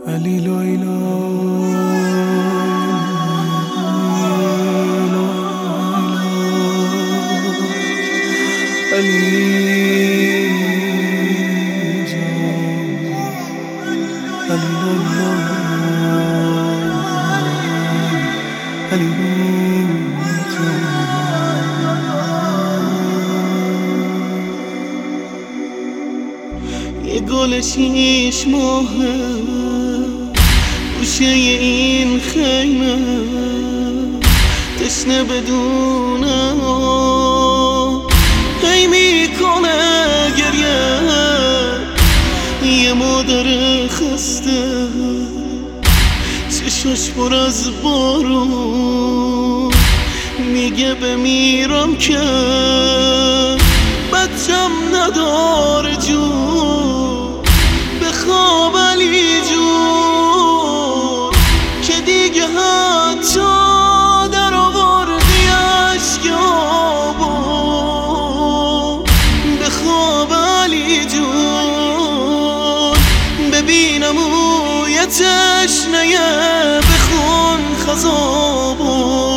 علی لیلا یه گل 6 ماهه گوشه این خیمه تشنه بدونه هی میکنه گریه یه مادر خسته چشاش پر از بارون میگه بمیرم که بچم نداره جون بخواب علی جون که دیگه حتی در آوردی اشکابو بخواب علی جون ببینم اوی تشنه بخون خضابو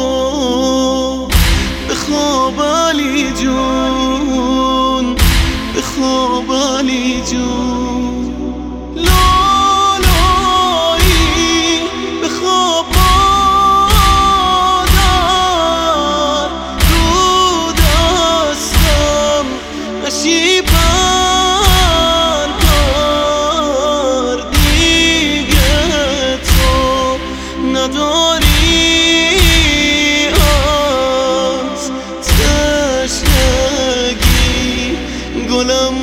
بخواب علی جون بخواب علی جون لالایی بخواب مادر رو دستم نشی پر دیگه تو نداری از تشنگی گلم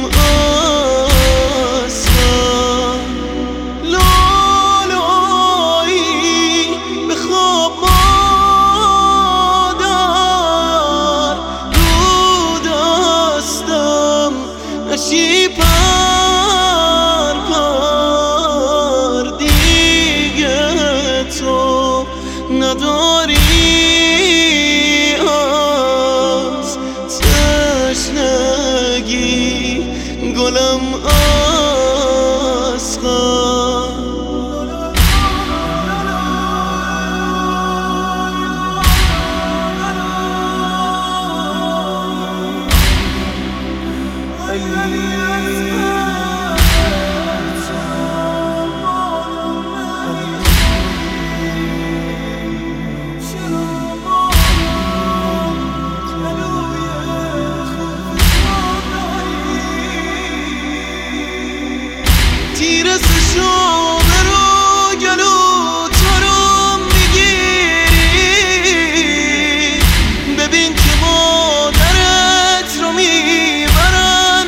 نشی پر دیگه تو نداری از تشنگی گلم تیرس شعبه رو گلو تو رو میگیری ببین که مادرت رو میبرن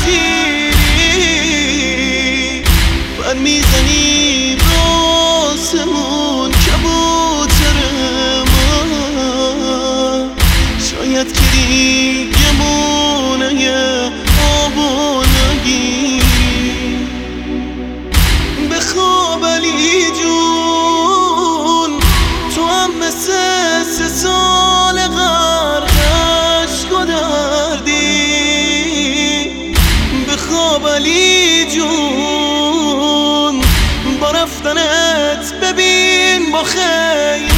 اسیری بر میزنی به آسمون کبوتر من شاید که دیگه مونه آبو نگیری بخواب علی جون تو هم مثل 3 سال غرق عشق و دردی بخواب علی جون با رفتنت ببین با خیلی